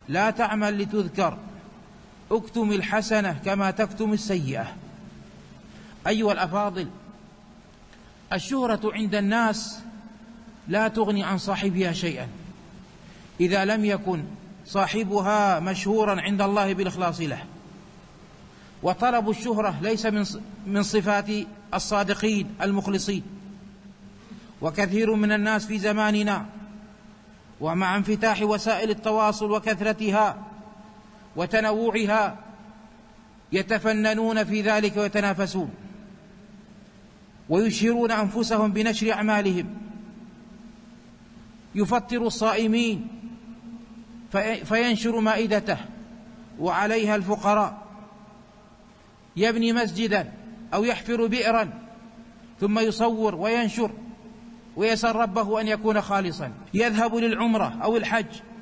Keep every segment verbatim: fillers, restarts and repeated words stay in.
لا تعمل لتذكر، اكتم الحسنة كما تكتم السيئة. أيها الأفاضل، الشهرة عند الناس لا تغني عن صاحبها شيئا إذا لم يكن صاحبها مشهورا عند الله بالإخلاص له. وطلب الشهرة ليس من صفات الصادقين المخلصين، وكثير من الناس في زماننا ومع انفتاح وسائل التواصل وكثرتها وتنوعها يتفننون في ذلك ويتنافسون ويشهرون أنفسهم بنشر أعمالهم. يفطر الصائمين فينشر مائدته وعليها الفقراء، يبني مسجدا أو يحفر بئرا ثم يصور وينشر ويسأل ربه أن يكون خالصا. يذهب للعمرة أو الحج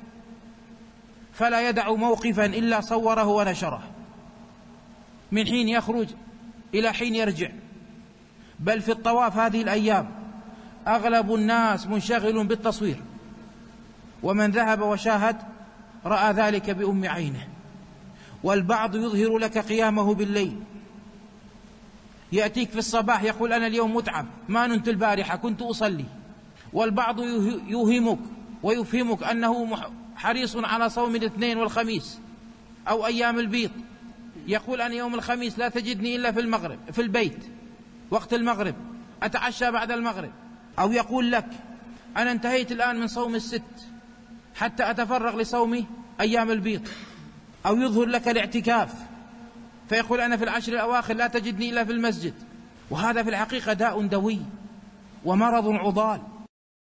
فلا يدع موقفا إلا صوره ونشره، من حين يخرج إلى حين يرجع. بل في الطواف هذه الأيام أغلب الناس منشغل بالتصوير، ومن ذهب وشاهد رأى ذلك بأم عينه. والبعض يظهر لك قيامه بالليل، يأتيك في الصباح يقول أنا اليوم متعب، ما نمت البارحة كنت أصلي. والبعض يوهمك ويفهمك أنه حريص على صوم الاثنين والخميس أو أيام البيض، يقول أنا يوم الخميس لا تجدني إلا في المغرب في البيت وقت المغرب، أتعشى بعد المغرب. أو يقول لك أنا انتهيت الآن من صوم الست حتى أتفرغ لصوم أيام البيض. أو يظهر لك الاعتكاف فيقول أنا في العشر الأواخر لا تجدني إلا في المسجد. وهذا في الحقيقة داء دوي ومرض عضال